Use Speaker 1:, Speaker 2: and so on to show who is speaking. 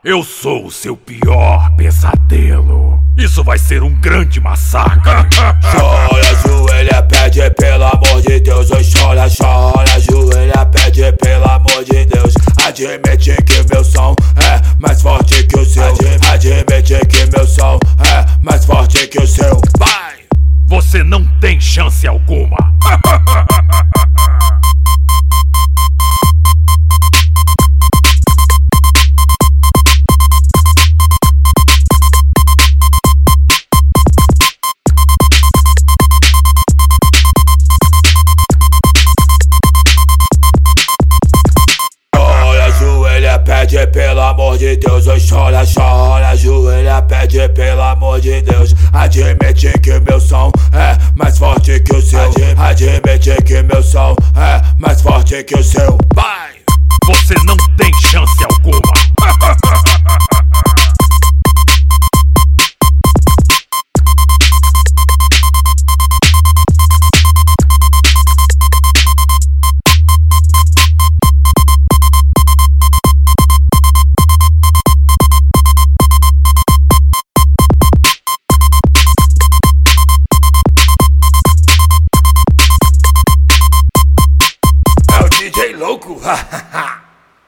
Speaker 1: Eu sou o seu pior pesadelo. Isso vai ser um grande massacre.
Speaker 2: Chora, ajoelha, pede pelo amor de Deus. Oi, chora, chora, ajoelha, pede pelo amor de Deus. Admite que meu som é mais forte que o seu. Admite que meu som é mais forte que o seu.
Speaker 1: Vai! Você não tem chance alguma.
Speaker 2: Pede pelo amor de Deus, oi, chora, chora, ajoelha, pede pelo amor de Deus. Admite que meu som é mais forte que o seu. Admite que meu som é mais forte que o seu.
Speaker 1: Vai! Você não tem chance alguma.